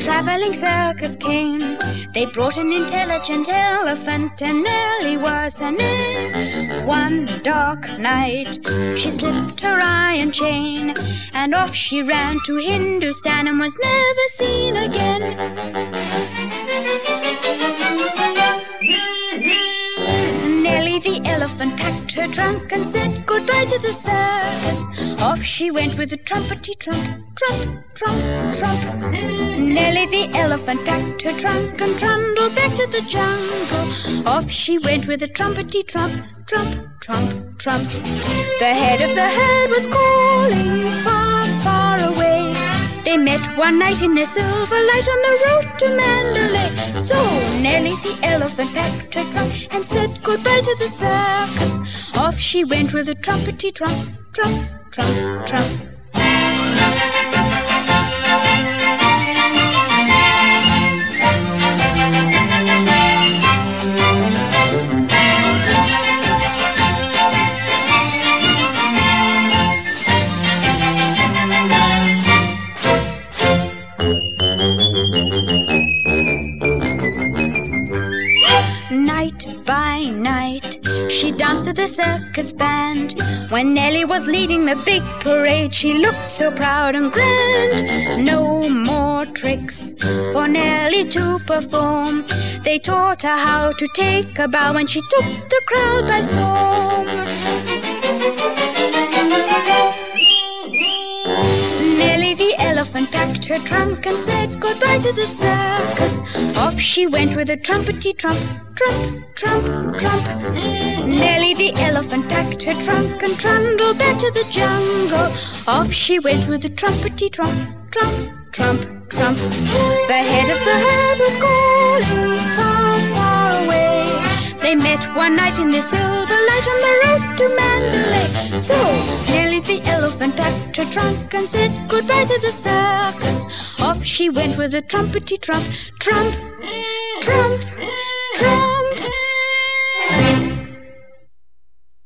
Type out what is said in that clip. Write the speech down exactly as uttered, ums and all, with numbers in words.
traveling circus came. They brought an intelligent elephant, and Nellie was her name. One dark night, she slipped her iron chain, and off she ran to Hindustan and was never seen again. Nellie the elephant packed her trunk and said goodbye to the circus. Off she went with a trumpety trump, trump, trump, trump. Nellie the elephant packed her trunk and trundled back to the jungle. Off she went with a trumpety trump, trump, trump, trump. The head of the herd was calling far, far away. They met one night in their silver light on the road to Mandalay. So Nellie the elephant packed her trunk and said goodbye to the circus. Off she went with a trumpety trump, trump, trump, trump. Night by night, she danced to the circus band. When Nellie was leading the big parade, she looked so proud and grand. No more tricks for Nellie to perform. They taught her how to take a bow, and she took the crowd by storm. Nellie the elephant packed her trunk and said goodbye to the circus. Off she went with a trumpety trump, trump, trump, trump. Nellie the elephant packed her trunk and trundled back to the jungle. Off she went with a trumpety trump, trump, trump, trump. The head of the herd was calling far, far away. They met one night in the silver light on the road to Mandalay. So Nellie the elephant packed her trunk and said goodbye to the circus. Off she went with a trumpety trump, trump, trump, trump.